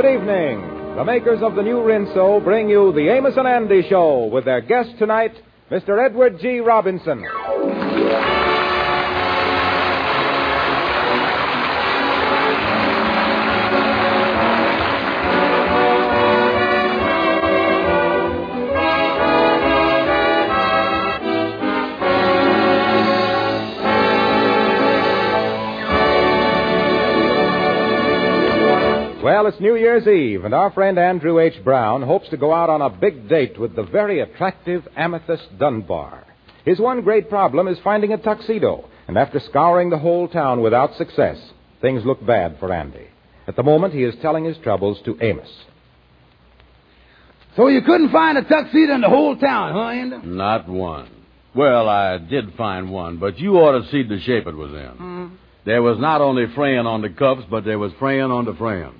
evening. The makers of the new Rinso bring you the Amos and Andy Show with their guest tonight, Mr. Edward G. Robinson. Well, it's New Year's Eve, and our friend Andrew H. Brown hopes to go out on a big date with the very attractive Amethyst Dunbar. His one great problem is finding a tuxedo, and after scouring the whole town without success, things look bad for Andy. At the moment, he is telling his troubles to Amos. So you couldn't find a tuxedo in the whole town, huh, Andy? Not one. Well, I did find one, but you ought to see the shape it was in. Mm-hmm. There was not only fraying on the cuffs, but there was fraying on the frame.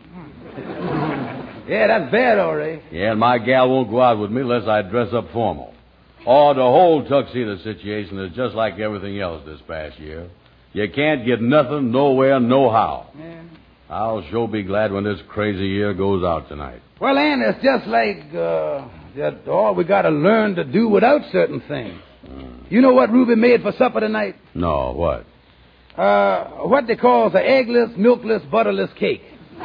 Yeah, that's bad, all right. Yeah, and my gal won't go out with me unless I dress up formal. Oh, the whole tuxedo situation is just like everything else this past year. You can't get nothing, nowhere, nohow. Yeah. I'll sure be glad when this crazy year goes out tonight. Well, Andy, it's just like we got to learn to do without certain things. You know what Ruby made for supper tonight? No, what? What they call the eggless, milkless, butterless cake.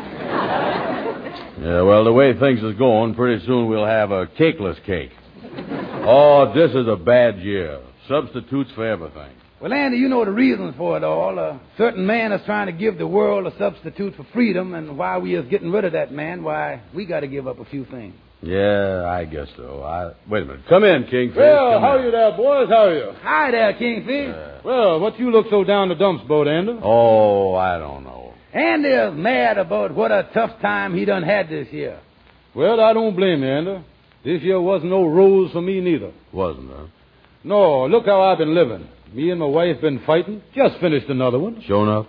Yeah, well, the way things is going, pretty soon we'll have a cakeless cake. Oh, this is a bad year. Substitutes for everything. Well, Andy, you know the reasons for it all. A certain man is trying to give the world a substitute for freedom, and while we is getting rid of that man, why, we got to give up a few things. Yeah, I guess so. Wait a minute. Come in, Kingfish. Well, Come how in. are you there, boys? How are you? Hi there, Kingfish. Well, what you look so down the dumps boat, Andy? Oh, I don't know. Andy is mad about what a tough time he done had this year. Well, I don't blame you, Andy. This year wasn't no rose for me neither. Wasn't, huh? No, look how I've been living. Me and my wife been fighting. Just finished another one. Sure enough.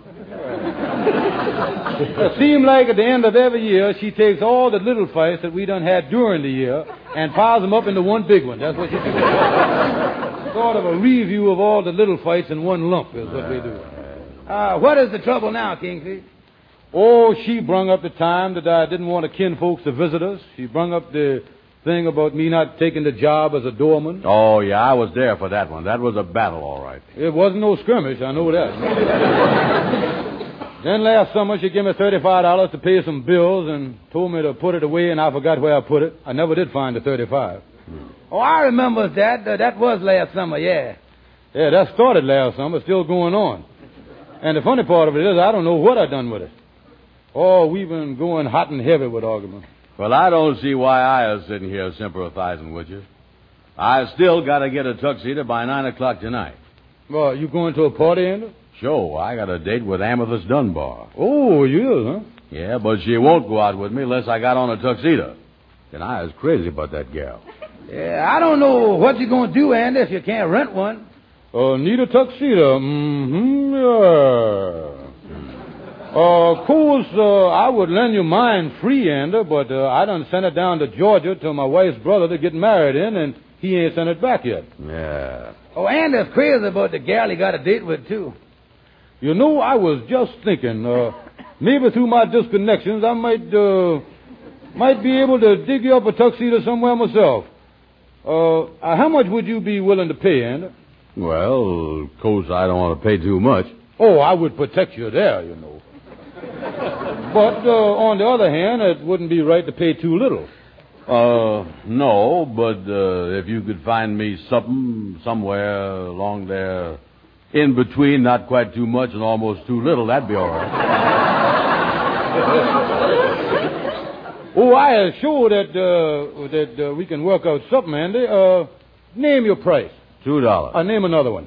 It seemed like at the end of every year, she takes all the little fights that we done had during the year and piles them up into one big one. That's what she does. Sort of a review of all the little fights in one lump is what we do. What is the trouble now, Kingfish? Oh, she brung up the time that I didn't want the kinfolks to visit us. She brung up the thing about me not taking the job as a doorman. Oh, yeah, I was there for that one. That was a battle, all right. It wasn't no skirmish, I know that. Then last summer, she gave me $35 to pay some bills and told me to put it away, and I forgot where I put it. I never did find the $35. Oh, I remember that. That was last summer, yeah. Yeah, that started last summer, still going on. And the funny part of it is, I don't know what I done with it. Oh, we've been going hot and heavy with argument. Well, I don't see why I is sitting here sympathizing with you. I still got to get a tuxedo by 9 o'clock tonight. Well, you going to a party, Andy? Sure, I got a date with Amethyst Dunbar. Oh, you is, huh? Yeah, but she won't go out with me unless I got on a tuxedo. And I is crazy about that gal. Yeah, I don't know what you're going to do, Andy, if you can't rent one. Need a tuxedo. Mm-hmm, yeah. Of course, I would lend you mine free, Andy, but I done sent it down to Georgia to my wife's brother to get married in, and he ain't sent it back yet. Yeah. Oh, Andy's crazy about the gal he got a date with, too. You know, I was just thinking, maybe through my disconnections, I might be able to dig you up a tuxedo somewhere myself. How much would you be willing to pay, Andy? Well, of course, I don't want to pay too much. Oh, I would protect you there, you know. But on the other hand, it wouldn't be right to pay too little. No, but if you could find me something somewhere along there in between, not quite too much and almost too little, that'd be all right. Oh, I am sure that we can work out something, Andy. Name your price. $2. Name another one.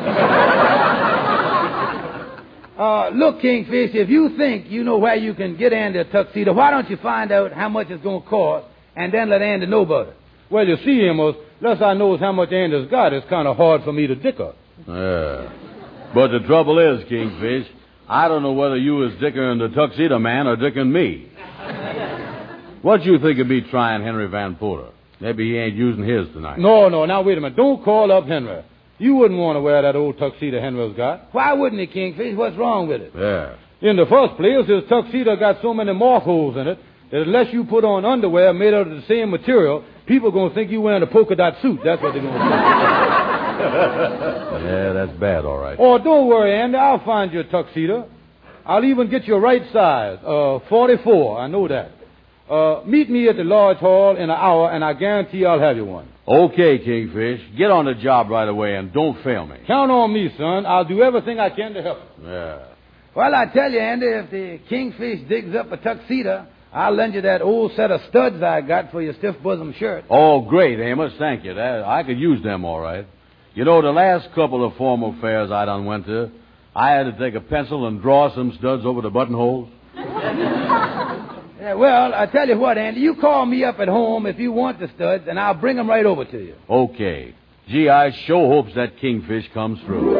Look, Kingfish, if you think you know where you can get Andy a tuxedo, why don't you find out how much it's going to cost and then let Andy know about it? Well, you see, Amos, unless I knows how much Andy's got, it's kind of hard for me to dicker. Yeah. But the trouble is, Kingfish, I don't know whether you is dickering the tuxedo man or dickering me. What you think of me trying Henry Van Porter? Maybe he ain't using his tonight. No, now, wait a minute. Don't call up Henry. You wouldn't want to wear that old tuxedo Henry's got. Why wouldn't he, Kingfish? What's wrong with it? Yeah. In the first place, his tuxedo got so many moth holes in it that unless you put on underwear made out of the same material, people are going to think you're wearing a polka dot suit. That's what they're going to think. Yeah, that's bad, all right. Oh, don't worry, Andy. I'll find you a tuxedo. I'll even get you a right size, 44. I know that. Meet me at the Lodge Hall in an hour, and I guarantee I'll have you one. Okay, Kingfish. Get on the job right away and don't fail me. Count on me, son. I'll do everything I can to help you. Yeah. Well, I tell you, Andy, if the Kingfish digs up a tuxedo, I'll lend you that old set of studs I got for your stiff bosom shirt. Oh, great, Amos. Thank you. I could use them, all right. You know, the last couple of formal fairs I done went to, I had to take a pencil and draw some studs over the buttonholes. Yeah, well, I tell you what, Andy, you call me up at home if you want the studs, and I'll bring them right over to you. Okay. Gee, I sure hopes that Kingfish comes through.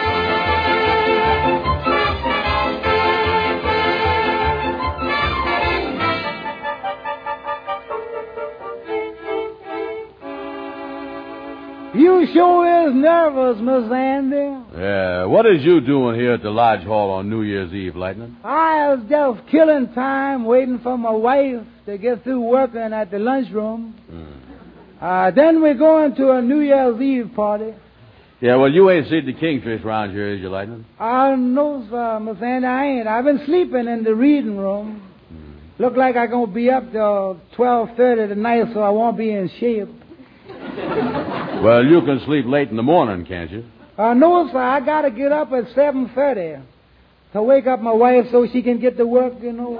You sure is nervous, Miss Andy. Yeah, what is you doing here at the Lodge Hall on New Year's Eve, Lightning? I was just killing time waiting for my wife to get through working at the lunchroom. Then we're going to a New Year's Eve party. Yeah, well, you ain't seen the Kingfish round here, is you, Lightning? No, sir, Miss Andy, I ain't. I've been sleeping in the reading room. Look like I'm going to be up till 12:30 tonight, so I won't be in shape. Well, you can sleep late in the morning, can't you? No, sir, I got to get up at 7:30 to wake up my wife so she can get to work, you know.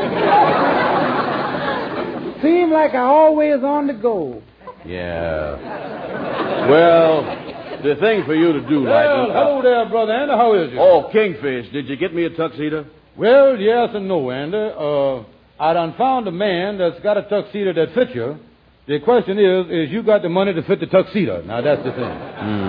Seems like I always on the go. Yeah. Well, the thing for you to do, Lightning... Well, hello there, Brother Andy. How is you? Oh, Kingfish, did you get me a tuxedo? Well, yes and no, Andy. I done found a man that's got a tuxedo that fits you. The question is you got the money to fit the tuxedo? Now, that's the thing.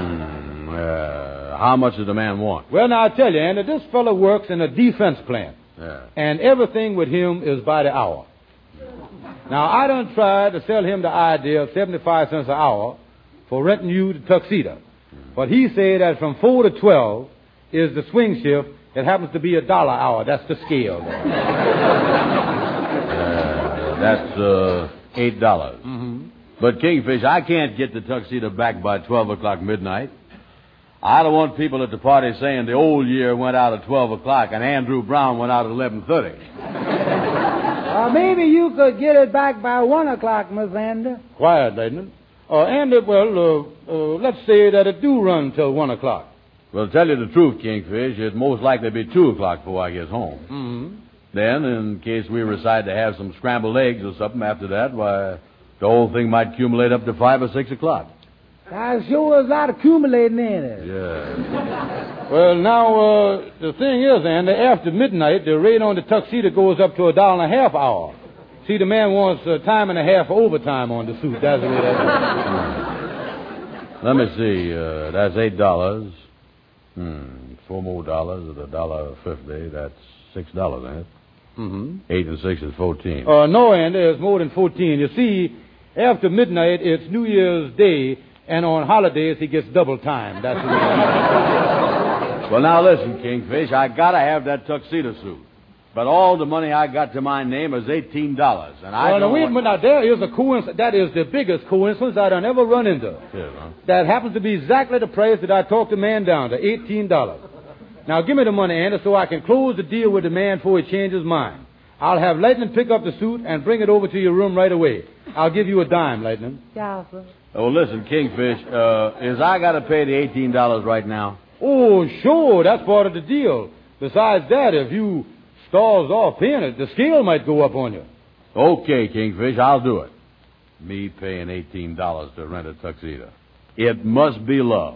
How much does the man want? Well, now, I tell you, Andy, this fellow works in a defense plant. Yeah. And everything with him is by the hour. Now, I done tried to sell him the idea of 75 cents an hour for renting you the tuxedo. But he said that from 4 to 12 is the swing shift. It happens to be $1 an hour. That's the scale. That's $8. Mm-hmm. But, Kingfish, I can't get the tuxedo back by 12 o'clock midnight. I don't want people at the party saying the old year went out at 12 o'clock and Andrew Brown went out at 11:30. Maybe you could get it back by 1 o'clock, Miss Andy. Quiet, Lightning. Andy, let's say that it do run till 1 o'clock. Well, to tell you the truth, Kingfish, it'd most likely be 2 o'clock before I get home. Mm-hmm. Then, in case we decide to have some scrambled eggs or something after that, why, the whole thing might accumulate up to 5 or 6 o'clock. I sure is not accumulating in it. Yeah. Well, now, the thing is, Andy, after midnight, the rate on the tuxedo goes up to $1.50 an hour. See, the man wants time and a half overtime on the suit. That's the way that is. Let me see. That's $8. 4 more dollars at $1.50. That's $6, ain't it? Mm-hmm. 8 and 6 is 14. No, Andy, it's more than 14. You see, after midnight, it's New Year's Day, and on holidays, he gets double time. That's the way it is. Well, now listen, Kingfish, I gotta have that tuxedo suit. But all the money I got to my name is $18, and I don't wait a minute. Now, there is a coincidence. That is the biggest coincidence I'd ever run into. Yeah, huh? That happens to be exactly the price that I talked the man down to, $18. Now, give me the money, Andy, so I can close the deal with the man before he changes his mind. I'll have Lightning pick up the suit and bring it over to your room right away. I'll give you a dime, Lightning. Yeah, sir. Oh, listen, Kingfish, is I gotta pay the $18 right now? Oh, sure, that's part of the deal. Besides that, if you stalls off paying it, the scale might go up on you. Okay, Kingfish, I'll do it. Me paying $18 to rent a tuxedo. It must be love.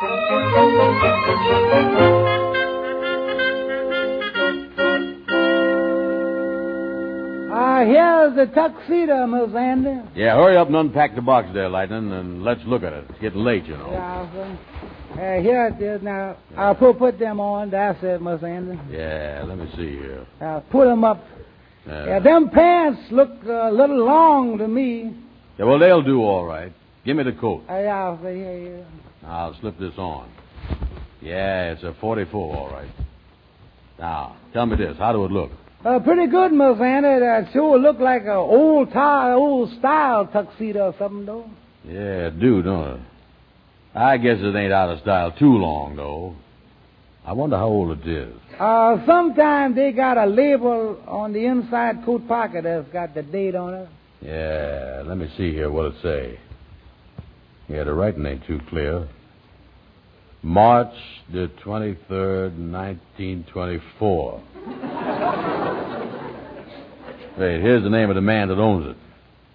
Here's the tuxedo, Miss Andy. Yeah, hurry up and unpack the box there, Lightning, and let's look at it. It's getting late, you know. Yeah, sir. Here it is now. I'll put them on. That's it, Miss Andy. Yeah, let me see here. Put them up. Yeah, them pants look a little long to me. Yeah, well, they'll do all right. Give me the coat. Yeah, here. I'll slip this on. Yeah, it's a 44, all right. Now, tell me this. How do it look? Pretty good, Miss Anna. That sure look like an old style tuxedo or something, though. Yeah, it do, don't it? I guess it ain't out of style too long, though. I wonder how old it is. Sometimes they got a label on the inside coat pocket that's got the date on it. Yeah, let me see here what it say. Yeah, the writing ain't too clear. March the 23rd, 1924. Wait, here's the name of the man that owns it.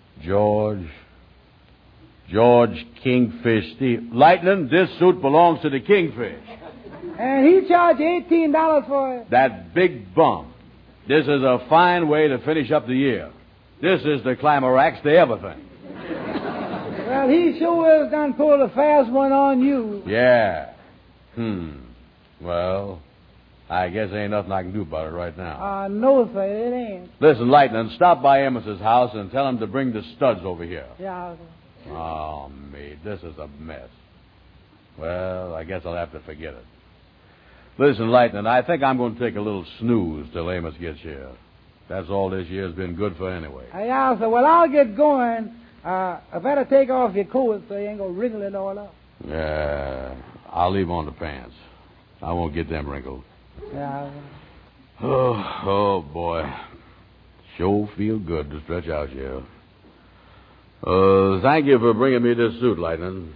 George Kingfish Steve. Lightning, this suit belongs to the Kingfish. And he charged $18 for it. That big bum. This is a fine way to finish up the year. This is the climax to everything. Well, he sure is done pulled a fast one on you. Yeah. Well, I guess ain't nothing I can do about it right now. No, sir, it ain't. Listen, Lightning, stop by Amos's house and tell him to bring the studs over here. Yeah, sir. Oh, me, this is a mess. Well, I guess I'll have to forget it. Listen, Lightning, I think I'm going to take a little snooze till Amos gets here. That's all this year's been good for anyway. Yeah, sir. Well, I'll get going. I better take off your coat so you ain't going to wrinkle it all up. Yeah, I'll leave on the pants. I won't get them wrinkled. Yeah. Oh, boy. Sure feel good to stretch out here. Thank you for bringing me this suit, Lightning.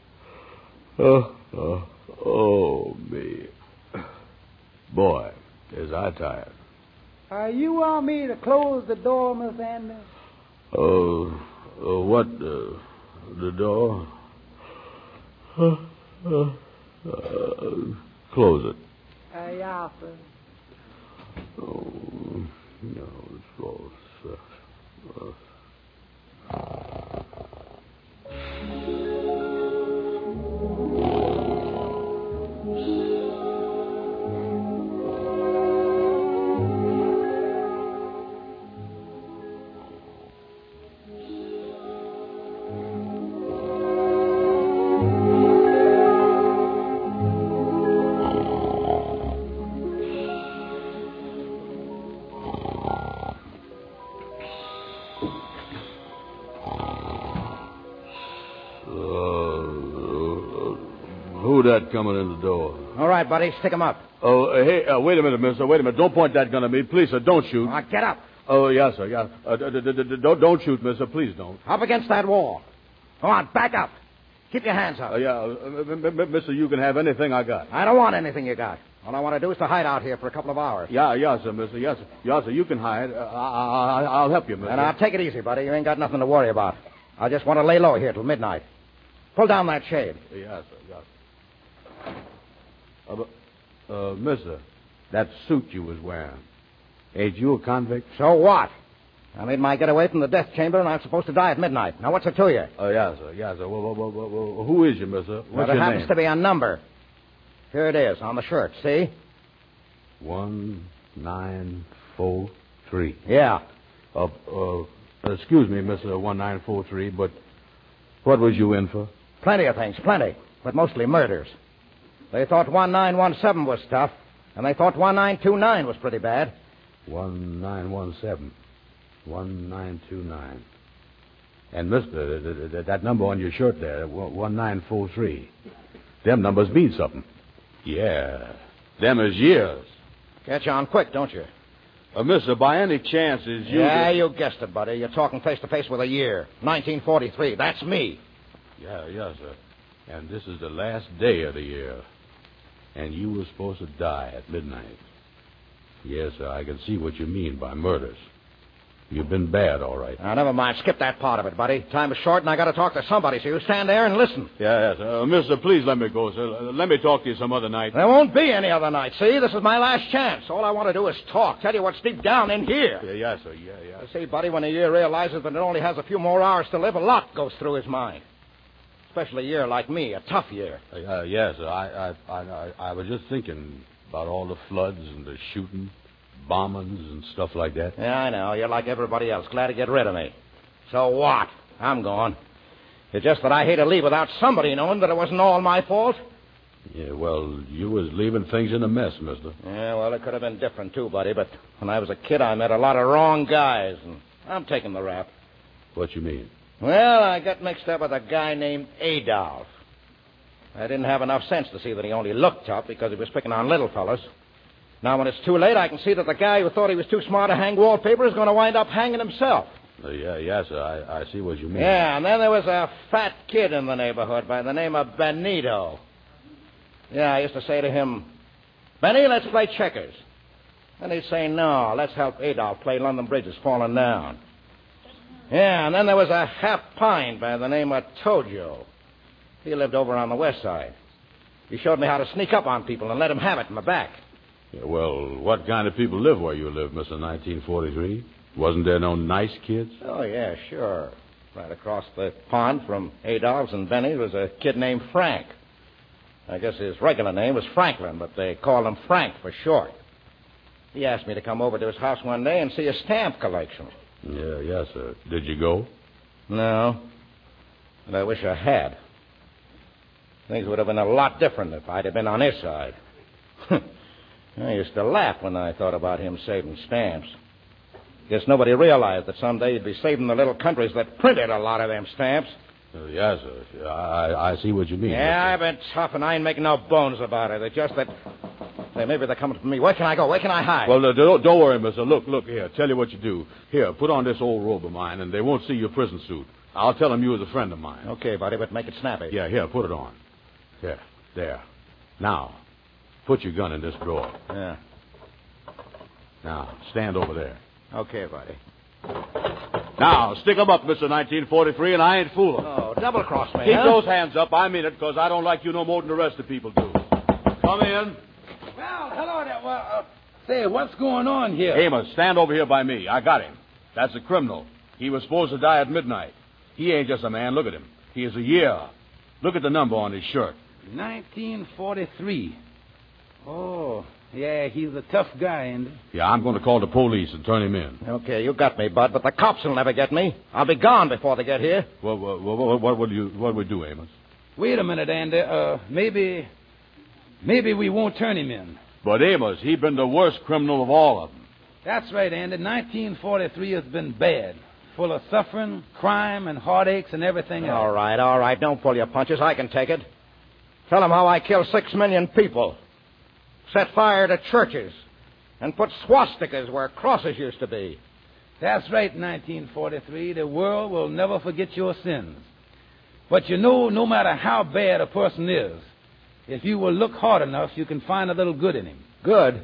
Oh, me. Boy, is I tired. You want me to close the door, Miss Andy? What? The door? Close it. Yeah, sir. Oh, no, it's closed. Who that coming in the door? All right, buddy, stick him up. Oh, hey, wait a minute, mister. Wait a minute. Don't point that gun at me. Please, sir, don't shoot. Get up. Oh, yes, sir, yes. Don't shoot, mister. Please don't. Up against that wall. Come on, back up. Keep your hands up. Mister, you can have anything I got. I don't want anything you got. All I want to do is to hide out here for a couple of hours. Yeah, sir, mister. Yes, sir. Yes, sir, you can hide. I'll help you, mister. And I'll take it easy, buddy. You ain't got nothing to worry about. I just want to lay low here till midnight. Pull down that shade. Yes, sir, yes. Mister, that suit you was wearing, ain't you a convict? So what? I made my getaway from the death chamber, and I'm supposed to die at midnight. Now, what's it to you? Yes, sir. Well, who is you, mister? What's your there name? happens to be a number. Here it is, on the shirt, see? 1943. Yeah. Excuse me, Mr. 1943, but what was you in for? Plenty of things, plenty, but mostly murders. They thought 1917 was tough, and they thought 1929 was pretty bad. 1917. 1929. And, mister, that number on your shirt there, 1943. Them numbers mean something. Yeah. Them is years. Catch on quick, don't you? Mister, by any chance is you... Yeah, you guessed it, buddy. You're talking face to face with a year. 1943. That's me. Yeah, sir. And this is the last day of the year. And you were supposed to die at midnight. Yes, sir, I can see what you mean by murders. You've been bad, all right. Now, never mind. Skip that part of it, buddy. Time is short, and I got to talk to somebody, so you stand there and listen. Yes. Mister, please let me go, sir. Let me talk to you some other night. There won't be any other night, see? This is my last chance. All I want to do is talk, tell you what's deep down in here. Yes, sir. Yeah. You see, buddy, when a year realizes that it only has a few more hours to live, a lot goes through his mind. Especially a year like me, a tough year. Yes, sir. I was just thinking about all the floods and the shooting, bombings and stuff like that. Yeah, I know. You're like everybody else, glad to get rid of me. So what? I'm gone. It's just that I hate to leave without somebody knowing that it wasn't all my fault. Yeah, well, you was leaving things in a mess, mister. Yeah, well, it could have been different, too, buddy, but when I was a kid, I met a lot of wrong guys, and I'm taking the rap. What you mean? Well, I got mixed up with a guy named Adolf. I didn't have enough sense to see that he only looked tough because he was picking on little fellas. Now, when it's too late, I can see that the guy who thought he was too smart to hang wallpaper is going to wind up hanging himself. Yes, sir. I see what you mean. Yeah, and then there was a fat kid in the neighborhood by the name of Benito. Yeah, I used to say to him, Benny, let's play checkers. And he'd say, no, let's help Adolf play London Bridge is falling down. Yeah, and then there was a half pine by the name of Tojo. He lived over on the west side. He showed me how to sneak up on people and let them have it in the back. Yeah, well, what kind of people live where you live, Mr. 1943? Wasn't there no nice kids? Oh, yeah, sure. Right across the pond from Adolph's and Benny's was a kid named Frank. I guess his regular name was Franklin, but they called him Frank for short. He asked me to come over to his house one day and see his stamp collection. Yes, sir. Did you go? No, but I wish I had. Things would have been a lot different if I'd have been on his side. I used to laugh when I thought about him saving stamps. Guess nobody realized that someday he'd be saving the little countries that printed a lot of them stamps. Yes, sir. I see what you mean. Yeah, I've been tough, and I ain't making no bones about it. It's just that... Hey, maybe they're coming for me. Where can I go? Where can I hide? Well, don't worry, mister. Look here. Tell you what you do. Here, put on this old robe of mine, and they won't see your prison suit. I'll tell them you was a friend of mine. Okay, buddy, but make it snappy. Yeah, here, put it on. Here, there. Now, put your gun in this drawer. Yeah. Now, stand over there. Okay, buddy. Now, stick 'em up, Mr. 1943, and I ain't fooling. Oh, double-cross me, Keep huh? those hands up. I mean it, because I don't like you no more than the rest of people do. Come in. Well, hello there. Well, say, what's going on here? Amos, stand over here by me. I got him. That's a criminal. He was supposed to die at midnight. He ain't just a man. Look at him. He is a year. Look at the number on his shirt. 1943. Oh, yeah, he's a tough guy, Andy. Yeah, I'm going to call the police and turn him in. Okay, you got me, Bud, but the cops will never get me. I'll be gone before they get here. What would we do, Amos? Wait a minute, Andy. Maybe we won't turn him in. But Amos, he been the worst criminal of all of them. That's right, Andy. 1943 has been bad. Full of suffering, crime, and heartaches and everything else. All right. Don't pull your punches. I can take it. Tell them how I killed 6 million people. Set fire to churches. And put swastikas where crosses used to be. That's right, 1943. The world will never forget your sins. But you know, no matter how bad a person is, if you will look hard enough, you can find a little good in him. Good?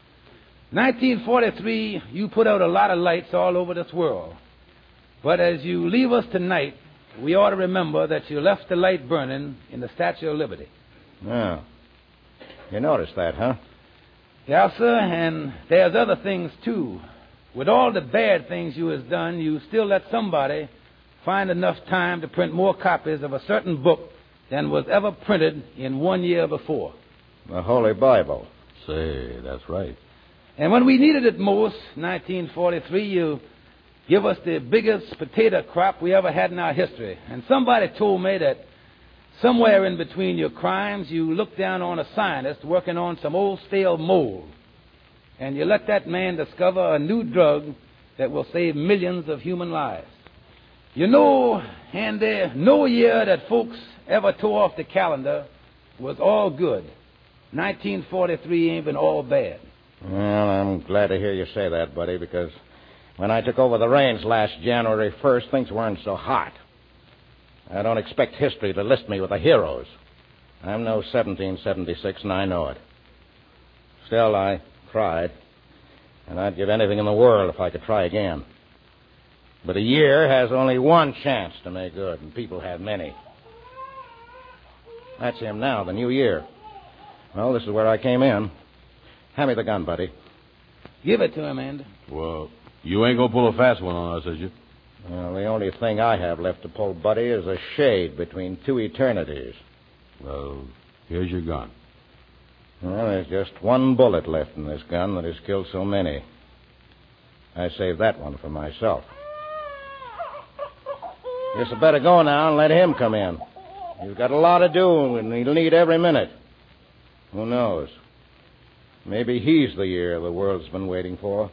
1943, you put out a lot of lights all over this world. But as you leave us tonight, we ought to remember that you left the light burning in the Statue of Liberty. Yeah. You noticed that, huh? Yes, sir, and there's other things, too. With all the bad things you has done, you still let somebody find enough time to print more copies of a certain book than was ever printed in 1 year before. The Holy Bible. Say, that's right. And when we needed it most, 1943, you give us the biggest potato crop we ever had in our history. And somebody told me that somewhere in between your crimes, you looked down on a scientist working on some old stale mold. And you let that man discover a new drug that will save millions of human lives. You know, Andy, no year that folks ever tore off the calendar was all good. 1943 ain't been all bad. Well, I'm glad to hear you say that, buddy, because when I took over the reins last January 1st, things weren't so hot. I don't expect history to list me with the heroes. I'm no 1776, and I know it. Still, I tried, and I'd give anything in the world if I could try again. But a year has only one chance to make good, and people have many. That's him now, the new year. Well, this is where I came in. Hand me the gun, buddy. Give it to him, Andy. Well, you ain't going to pull a fast one on us, is you? Well, the only thing I have left to pull, buddy, is a shade between two eternities. Well, here's your gun. Well, there's just one bullet left in this gun that has killed so many. I saved that one for myself. Guess I better go now and let him come in. He's got a lot to do, and he'll need every minute. Who knows? Maybe he's the year the world's been waiting for.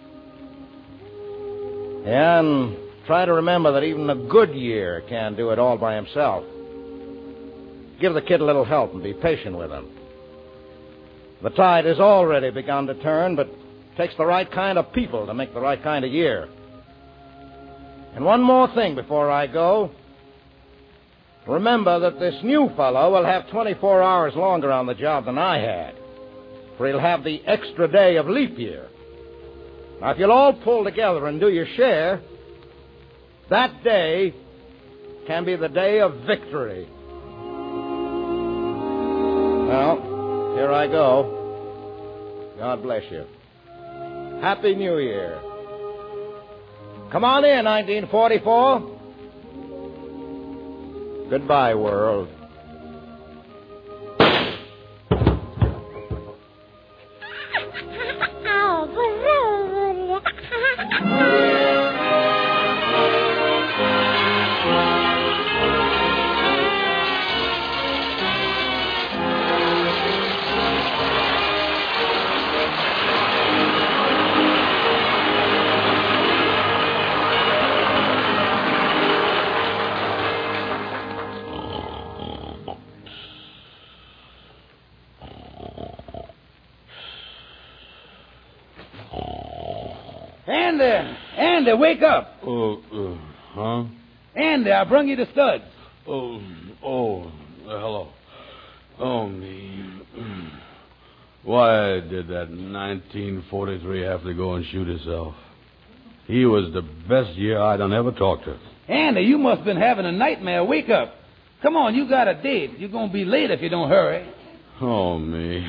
Yeah, and try to remember that even a good year can't do it all by himself. Give the kid a little help and be patient with him. The tide has already begun to turn, but it takes the right kind of people to make the right kind of year. And one more thing before I go. Remember that this new fellow will have 24 hours longer on the job than I had, for he'll have the extra day of leap year. Now, if you'll all pull together and do your share, that day can be the day of victory. Well, here I go. God bless you. Happy New Year. Come on in, 1944. Goodbye, world. Andy, wake up. Huh? Andy, I brung you the studs. Hello. Oh, me. Why did that 1943 have to go and shoot himself? He was the best year I done ever talked to. Andy, you must have been having a nightmare. Wake up. Come on, you got a date. You're going to be late if you don't hurry. Oh, me.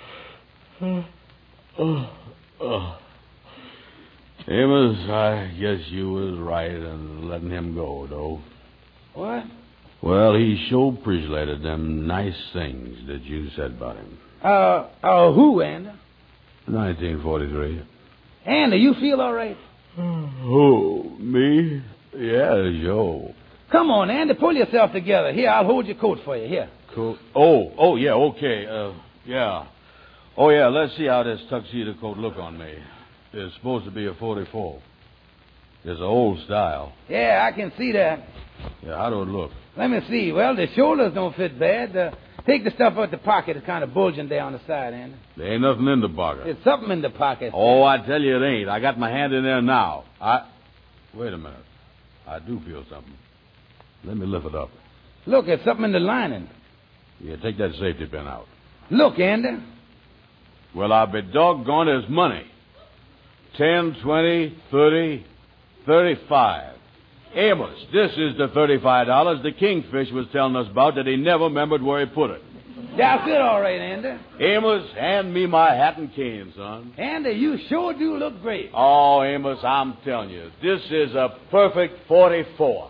Amos, I guess you was right in letting him go, though. What? Well, he sure appreciated them nice things that you said about him. Who, Andy? 1943. Andy, you feel all right? Who, me? Yeah, sure. Come on, Andy, pull yourself together. Here, I'll hold your coat for you. Here. Coat? Oh, yeah, okay. Yeah. Oh, yeah, let's see how this tuxedo coat look on me. It's supposed to be a 44. It's an old style. Yeah, I can see that. Yeah, how do it look? Let me see. Well, the shoulders don't fit bad. Take the stuff out the pocket. It's kind of bulging down the side, Andy. There ain't nothing in the pocket. There's something in the pocket. Oh, I tell you it ain't. I got my hand in there now. Wait a minute. I do feel something. Let me lift it up. Look, there's something in the lining. Yeah, take that safety pin out. Look, Andy. Well, I'll be doggone his money. 10, 20, 30, 35. Amos, this is the $35 the Kingfish was telling us about that he never remembered where he put it. That's it, all right, Andy. Amos, hand me my hat and cane, son. Andy, you sure do look great. Oh, Amos, I'm telling you, this is a perfect 44.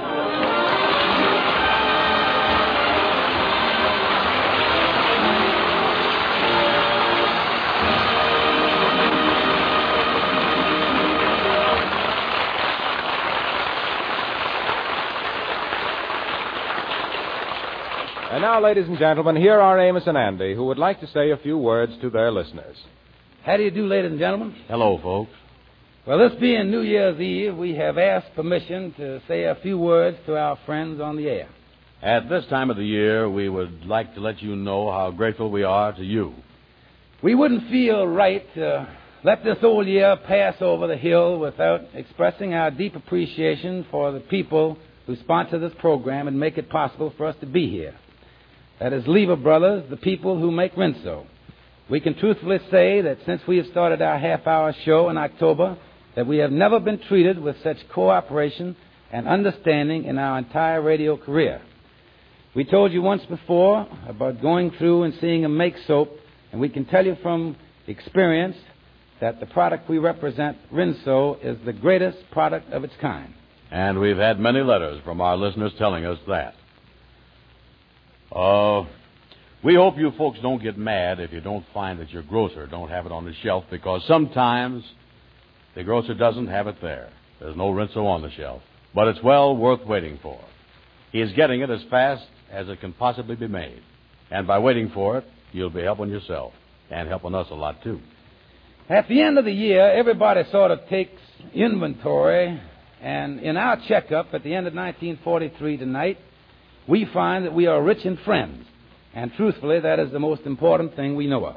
And now, ladies and gentlemen, here are Amos and Andy, who would like to say a few words to their listeners. How do you do, ladies and gentlemen? Hello, folks. Well, this being New Year's Eve, we have asked permission to say a few words to our friends on the air. At this time of the year, we would like to let you know how grateful we are to you. We wouldn't feel right to let this old year pass over the hill without expressing our deep appreciation for the people who sponsor this program and make it possible for us to be here. That is Lever Brothers, the people who make Rinso. We can truthfully say that since we have started our half-hour show in October, that we have never been treated with such cooperation and understanding in our entire radio career. We told you once before about going through and seeing a make soap, and we can tell you from experience that the product we represent, Rinso, is the greatest product of its kind. And we've had many letters from our listeners telling us that. We hope you folks don't get mad if you don't find that your grocer don't have it on the shelf, because sometimes the grocer doesn't have it there. There's no Rinso on the shelf. But it's well worth waiting for. He is getting it as fast as it can possibly be made. And by waiting for it, you'll be helping yourself and helping us a lot, too. At the end of the year, everybody sort of takes inventory, and in our checkup at the end of 1943 tonight, we find that we are rich in friends, and truthfully, that is the most important thing we know of.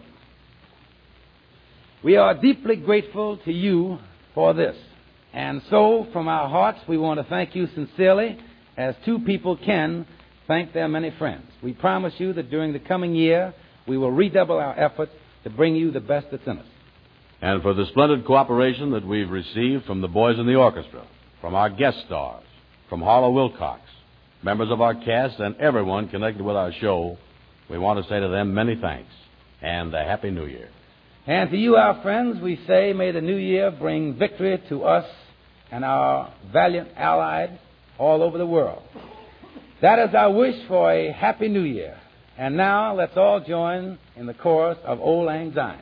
We are deeply grateful to you for this, and so from our hearts, we want to thank you sincerely, as two people can thank their many friends. We promise you that during the coming year, we will redouble our efforts to bring you the best that's in us. And for the splendid cooperation that we've received from the boys in the orchestra, from our guest stars, from Harlow Wilcox, members of our cast, and everyone connected with our show, we want to say to them many thanks and a Happy New Year. And to you, our friends, we say, may the new year bring victory to us and our valiant allies all over the world. That is our wish for a Happy New Year. And now, let's all join in the chorus of Auld Lang Syne.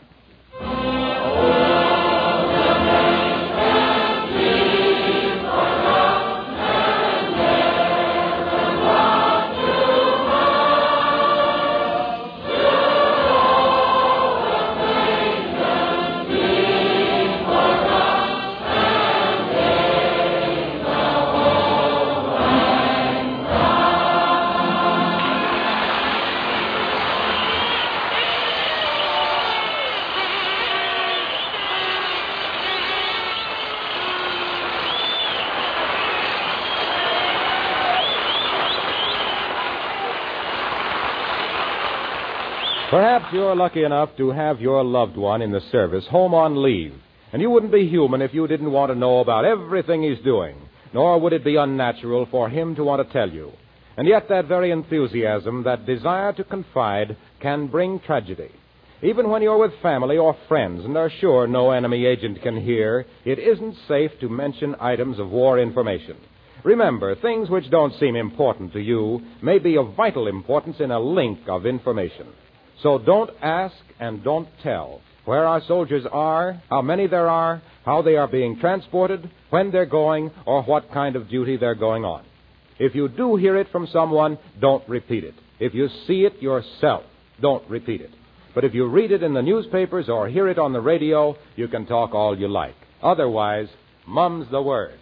Perhaps you're lucky enough to have your loved one in the service home on leave, and you wouldn't be human if you didn't want to know about everything he's doing, nor would it be unnatural for him to want to tell you. And yet that very enthusiasm, that desire to confide, can bring tragedy. Even when you're with family or friends and are sure no enemy agent can hear, it isn't safe to mention items of war information. Remember, things which don't seem important to you may be of vital importance in a link of information. So don't ask and don't tell where our soldiers are, how many there are, how they are being transported, when they're going, or what kind of duty they're going on. If you do hear it from someone, don't repeat it. If you see it yourself, don't repeat it. But if you read it in the newspapers or hear it on the radio, you can talk all you like. Otherwise, mum's the word.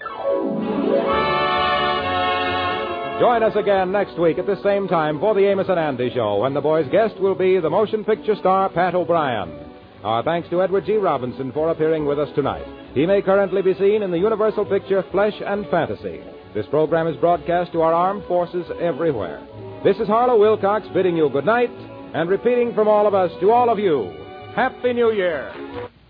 Join us again next week at the same time for the Amos and Andy Show, when the boys' guest will be the motion picture star Pat O'Brien. Our thanks to Edward G. Robinson for appearing with us tonight. He may currently be seen in the Universal picture Flesh and Fantasy. This program is broadcast to our armed forces everywhere. This is Harlow Wilcox bidding you good night and repeating from all of us to all of you, Happy New Year!